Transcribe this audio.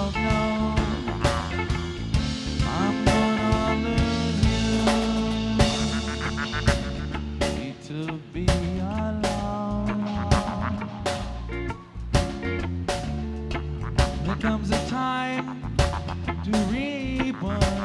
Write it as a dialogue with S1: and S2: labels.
S1: don't know. I'm gonna lose you. Need to be alone. There comes a time to reap what